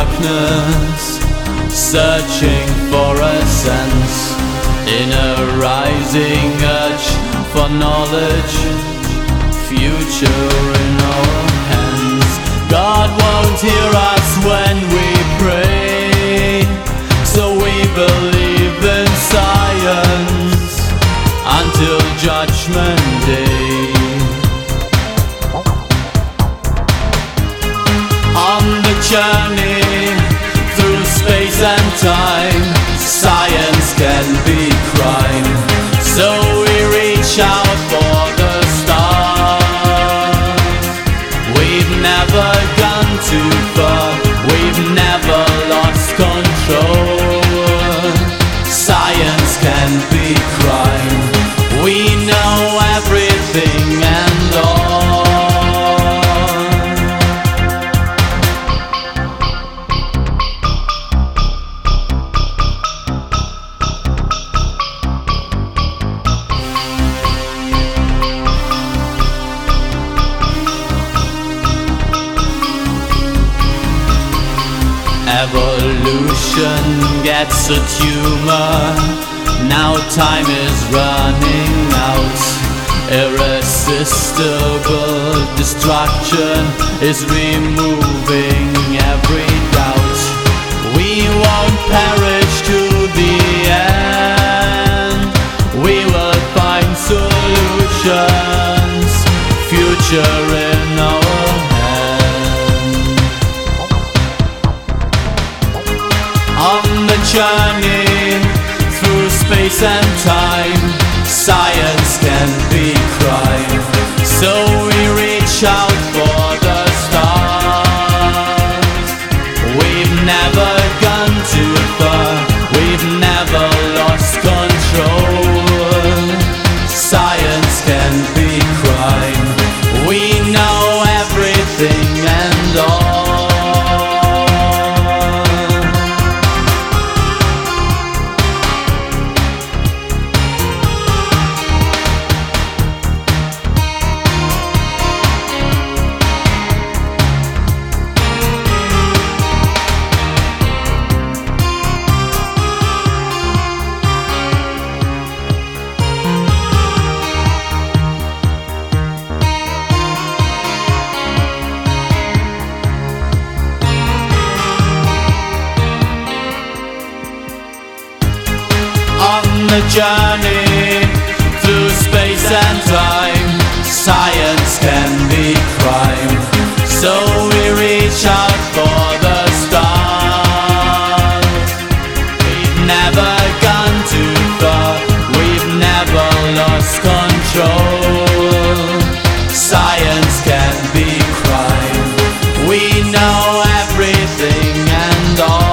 darkness, searching for a sense in a rising urge for knowledge, future in our hands. God won't hear us when we pray, so we believe in science until Judgment Day. On the journey through space and time, science can be crime, so we reach out for the stars. We've never gone too far, we've never lost control. Science can be crime, we know everything and all. Evolution gets a tumor, now time is running out. Irresistible destruction is removing every doubt. We won't perish to the end, we will find solutions, future in our hands. On the journey through space and time, science can be crime, so we reach out for the stars. We've never gone too far, we've never lost control. Science can be crime, we know everything and all. On the journey through space and time, science can be crime, so we reach out for the stars. We've never gone too far, we've never lost control. Science can be crime, we know everything and all.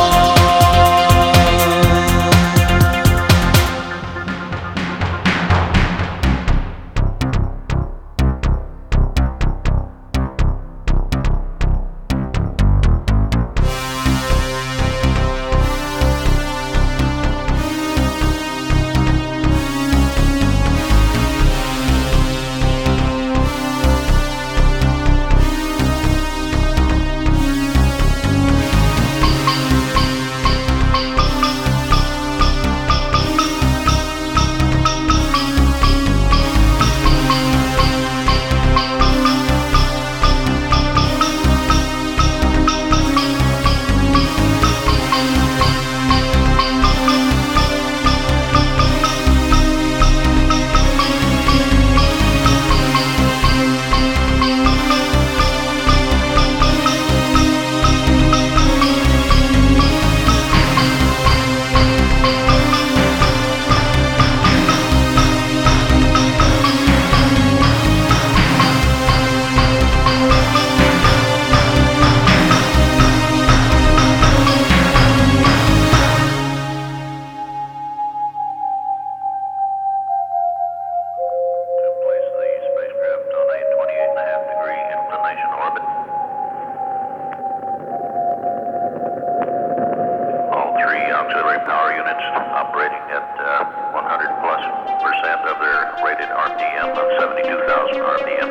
auxiliary power units operating at 100 plus % of their rated RPM of 72,000 RPM.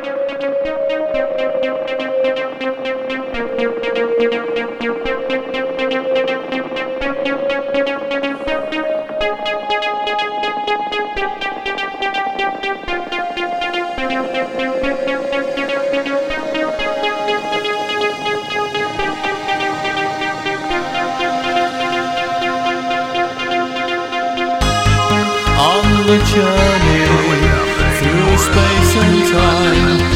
On the journey through space and time,